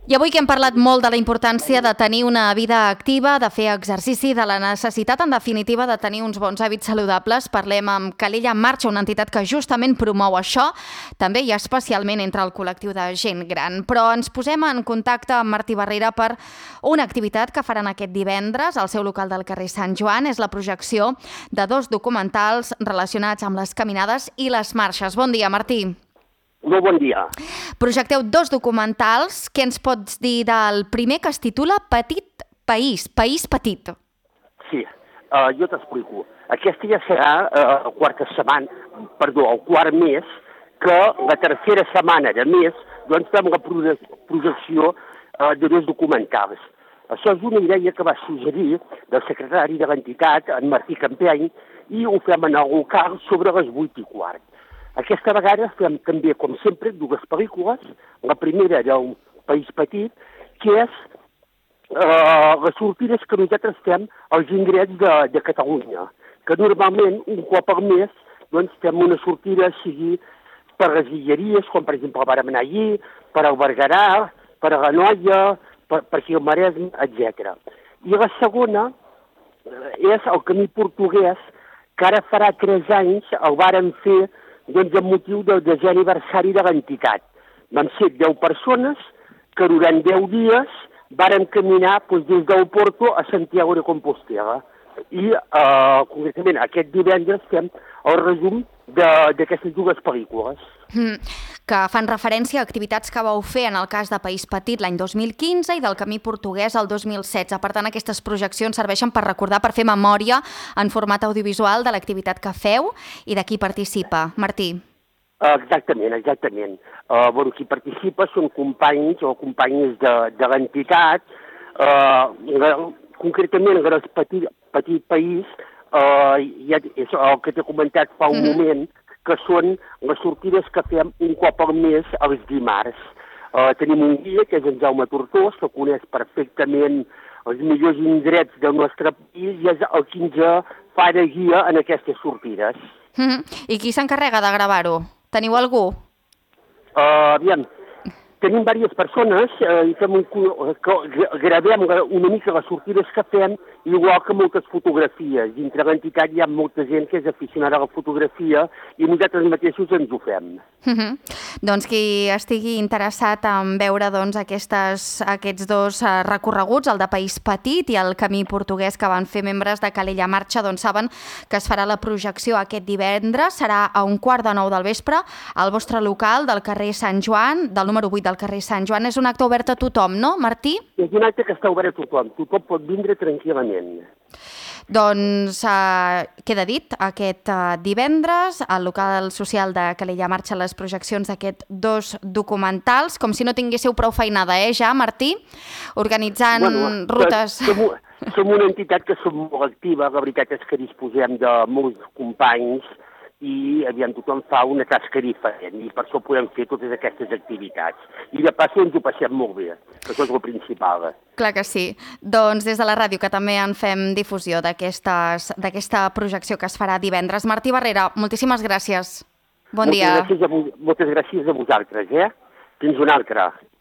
I avui que hem parlat molt de la importància de tenir una vida activa, de fer exercici, de la necessitat, en definitiva, de tenir uns bons hàbits saludables, parlem amb Calella en Marxa, una entitat que justament promou això, també i especialment entre el col·lectiu de gent gran. Però ens posem en contacte amb Martí Barrera per una activitat que faran aquest divendres al seu local del carrer Sant Joan. És la projecció de 2 documentals relacionats amb les caminades i les marxes. Bon dia, Martí. Molt bon dia. Projecteu 2 documentals. Què ens pots dir del primer, que es titula Petit País, País Petit? Sí, jo t'explico. Aquesta ja serà el quart mes, que la tercera setmana de mes doncs fem la projecció de 2 documentals. Això és una idea que va suggerir del secretari de l'entitat, en Martí Campeny, i ho fem en el local sobre les 8:15. Aquesta vegada fem també, com sempre, 2 pel·lícules. La primera d'un País Petit, que és les sortides que nosaltres fem als indrets de Catalunya, que normalment, un cop al mes, doncs fem una sortida, sigui per les Illeries, com per exemple vàrem anar allí, per al Berguedà, per a l'Anoia, per aquí al Maresme, etc. I la segona és el Camí Portuguès, que ara farà 3 anys el vàrem fer doncs amb motiu del 10è aniversari de l'entitat. Vam ser 10 persones que durant 10 dies vàrem caminar des del Porto a Santiago de Compostela. I concretament aquest divendres fem el resum d'aquestes 2 pel·lícules. Que fan referència a activitats que vau fer en el cas de País Petit l'any 2015 i del Camí Portuguès el 2016. Per tant, aquestes projeccions serveixen per recordar, per fer memòria en format audiovisual de l'activitat que feu i de qui participa. Martí. Exactament. Qui participa són companys o companyes de l'entitat, concretament el Petit País, és el que t'he comentat fa un moment, que són les sortides que fem un cop al mes els dimarts. Tenim un guia, que és en Jaume Tortós, que coneix perfectament els millors indrets del nostre país i és el qui ens fa de guia en aquestes sortides. I qui s'encarrega de gravar-ho? Teniu algú? Aviam, tenim diverses persones i gravem una mica les sortides que fem, igual que moltes fotografies. Dintre l'entitat hi ha molta gent que és aficionada a la fotografia i nosaltres mateixos ens ho fem. Doncs qui estigui interessat en veure aquests 2 recorreguts, el de País Petit i el Camí Portuguès que van fer membres de Calella Marxa, doncs saben que es farà la projecció aquest divendres. Serà a 8:45 del vespre al vostre local del carrer Sant Joan, del número 8 del carrer Sant Joan. És un acte obert a tothom, no, Martí? És un acte que està obert a tothom. Tothom pot vindre tranquil·lament. Doncs queda dit, aquest divendres al local social de Calella Marxa les projeccions d'aquests 2 documentals, com si no tinguéssiu prou feinada, ja, Martí? Organitzant rutes... Som una entitat que som molt activa, la veritat és que disposem de molts companys i tothom fa una tasca diferent i per això podem fer totes aquestes activitats. I de pas ens ho passem molt bé, que això és el principal. Clar que sí. Doncs des de la ràdio que també en fem difusió d'aquesta projecció que es farà divendres. Martí Barrera, moltíssimes gràcies. Bon dia. Moltes gràcies a vosaltres, Fins una altra.